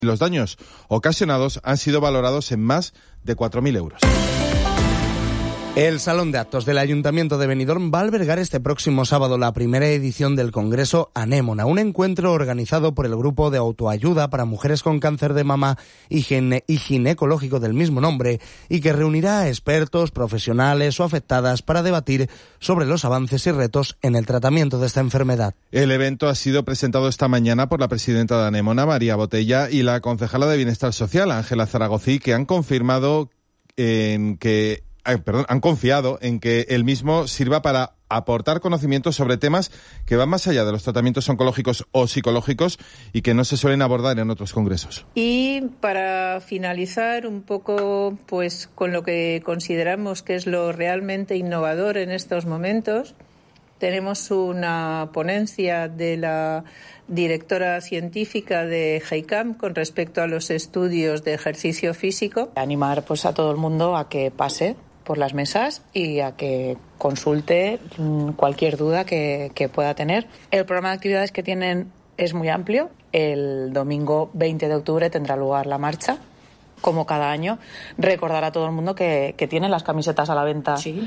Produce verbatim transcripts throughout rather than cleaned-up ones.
Los daños ocasionados han sido valorados en más de cuatro mil euros. El Salón de Actos del Ayuntamiento de Benidorm va a albergar este próximo sábado la primera edición del Congreso Anémona, un encuentro organizado por el Grupo de Autoayuda para Mujeres con Cáncer de Mama y, gine- y Ginecológico del mismo nombre, y que reunirá a expertos, profesionales o afectadas para debatir sobre los avances y retos en el tratamiento de esta enfermedad. El evento ha sido presentado esta mañana por la presidenta de Anémona, María Botella, y la concejala de Bienestar Social, Ángela Zaragozí, que han confirmado en que Ay, perdón, han confiado en que el mismo sirva para aportar conocimientos sobre temas que van más allá de los tratamientos oncológicos o psicológicos y que no se suelen abordar en otros congresos. Y para finalizar un poco pues con lo que consideramos que es lo realmente innovador en estos momentos, tenemos una ponencia de la directora científica de GEICAM con respecto a los estudios de ejercicio físico. Animar pues a todo el mundo a que pase por las mesas y a que consulte cualquier duda que, que pueda tener. El programa de actividades que tienen es muy amplio. El domingo veinte de octubre tendrá lugar la marcha, como cada año. Recordar a todo el mundo que, que tienen las camisetas a la venta sí.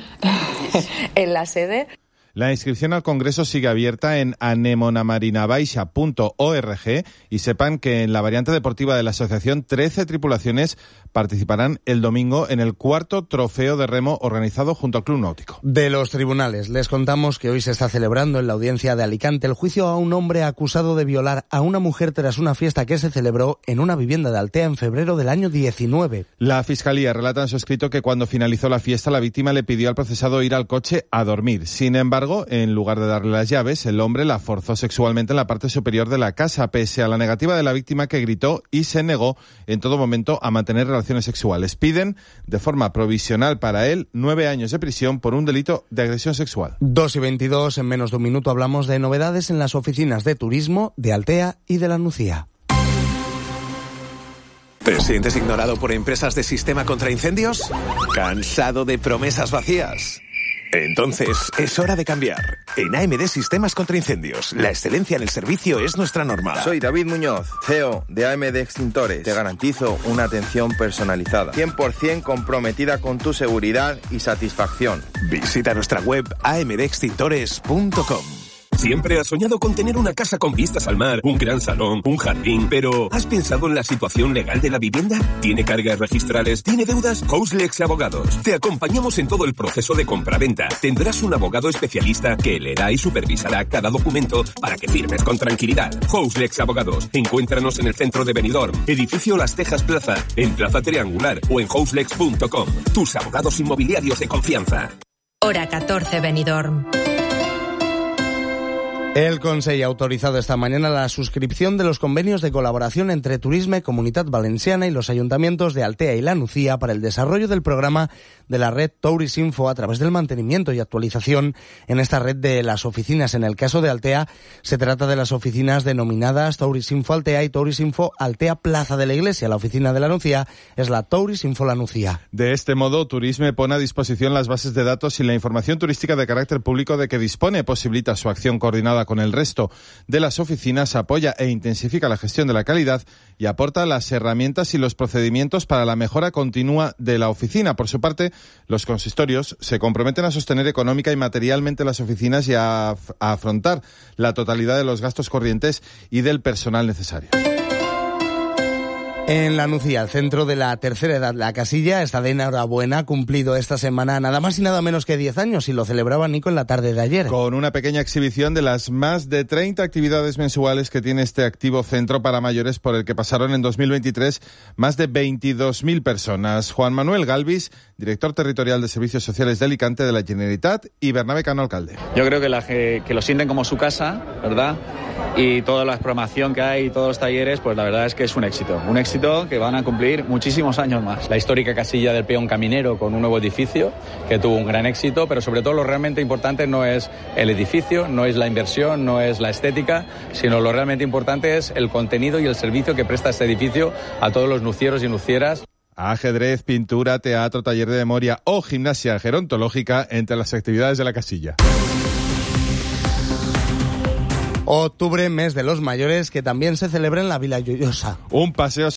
en la sede. La inscripción al Congreso sigue abierta en anemonamarinabaixa punto org y sepan que en la variante deportiva de la asociación trece tripulaciones participarán el domingo en el cuarto trofeo de remo organizado junto al Club Náutico. De los tribunales, les contamos que hoy se está celebrando en la audiencia de Alicante el juicio a un hombre acusado de violar a una mujer tras una fiesta que se celebró en una vivienda de Altea en febrero del año diecinueve. La Fiscalía relata en su escrito que cuando finalizó la fiesta la víctima le pidió al procesado ir al coche a dormir. Sin embargo, en lugar de darle las llaves, el hombre la forzó sexualmente en la parte superior de la casa, pese a la negativa de la víctima, que gritó y se negó en todo momento a mantener relaciones sexuales. Piden, de forma provisional para él, nueve años de prisión por un delito de agresión sexual. dos y veintidós, en menos de un minuto hablamos de novedades en las oficinas de turismo de Altea y de La Nucía. ¿Te sientes ignorado por empresas de sistema contra incendios? ¿Cansado de promesas vacías? Entonces, es hora de cambiar. En A M D Sistemas contra Incendios, la excelencia en el servicio es nuestra norma. Soy David Muñoz, C E O de A M D Extintores. Te garantizo una atención personalizada, cien por ciento comprometida con tu seguridad y satisfacción. Visita nuestra web a m d extintores punto com. Siempre has soñado con tener una casa con vistas al mar, un gran salón, un jardín, pero ¿has pensado en la situación legal de la vivienda? ¿Tiene cargas registrales? ¿Tiene deudas? Houselex Abogados. Te acompañamos en todo el proceso de compraventa. Tendrás un abogado especialista que leerá y supervisará cada documento para que firmes con tranquilidad. Houselex Abogados. Encuéntranos en el centro de Benidorm, edificio Las Tejas Plaza, en Plaza Triangular o en houselex punto com. Tus abogados inmobiliarios de confianza. Hora catorce, Benidorm. El Consell ha autorizado esta mañana la suscripción de los convenios de colaboración entre Turisme, Comunitat Valenciana y los ayuntamientos de Altea y La Nucía para el desarrollo del programa de la red Tourisinfo a través del mantenimiento y actualización en esta red de las oficinas. En el caso de Altea, se trata de las oficinas denominadas Tourisinfo Altea y Tourisinfo Altea Plaza de la Iglesia. La oficina de La Nucía es la Tourisinfo La Nucía. De este modo, Turisme pone a disposición las bases de datos y la información turística de carácter público de que dispone, posibilita su acción coordinada con el resto de las oficinas, apoya e intensifica la gestión de la calidad y aporta las herramientas y los procedimientos para la mejora continua de la oficina. Por su parte, los consistorios se comprometen a sostener económica y materialmente las oficinas y a, a afrontar la totalidad de los gastos corrientes y del personal necesario. En La Nucía, el centro de la tercera edad, La Casilla, está de enhorabuena, ha cumplido esta semana nada más y nada menos que diez años y lo celebraba Nico en la tarde de ayer. Con una pequeña exhibición de las más de treinta actividades mensuales que tiene este activo centro para mayores por el que pasaron en dos mil veintitrés más de veintidós mil personas. Juan Manuel Galvis, director territorial de Servicios Sociales de Alicante de la Generalitat, y Bernabé Cano, alcalde. Yo creo que, la, que lo sienten como su casa, ¿verdad? Y toda la programación que hay, todos los talleres, pues la verdad es que es un éxito. Un éxito que van a cumplir muchísimos años más. La histórica casilla del peón caminero con un nuevo edificio que tuvo un gran éxito, pero sobre todo lo realmente importante no es el edificio, no es la inversión, no es la estética, sino lo realmente importante es el contenido y el servicio que presta este edificio a todos los nucieros y nucieras. Ajedrez, pintura, teatro, taller de memoria o gimnasia gerontológica entre las actividades de la casilla. Octubre, mes de los mayores, que también se celebra en la Vila Lloyosa. Un paseo